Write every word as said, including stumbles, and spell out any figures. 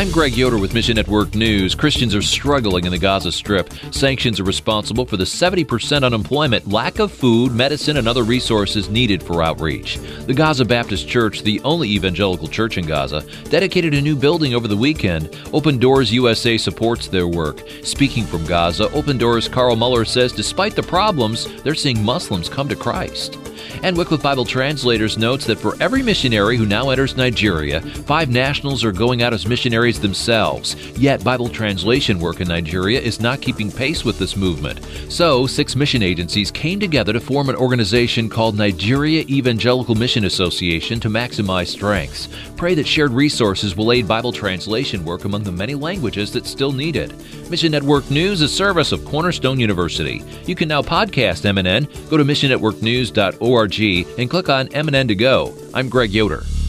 I'm Greg Yoder with Mission Network News. Christians are struggling in the Gaza Strip. Sanctions are responsible for the seventy percent unemployment, lack of food, medicine, and other resources needed for outreach. The Gaza Baptist Church, the only evangelical church in Gaza, dedicated a new building over the weekend. Open Doors U S A supports their work. Speaking from Gaza, Open Doors' Carl Muller says despite the problems, they're seeing Muslims come to Christ. And Wycliffe Bible Translators notes that for every missionary who now enters Nigeria, five nationals are going out as missionaries themselves. Yet Bible translation work in Nigeria is not keeping pace with this movement. So, six mission agencies came together to form an organization called Nigeria Evangelical Mission Association to maximize strengths. Pray that shared resources will aid Bible translation work among the many languages that still need it. Mission Network News is a service of Cornerstone University. You can now podcast M N N. Go to mission network news dot org and click on M N N to go. I'm Greg Yoder.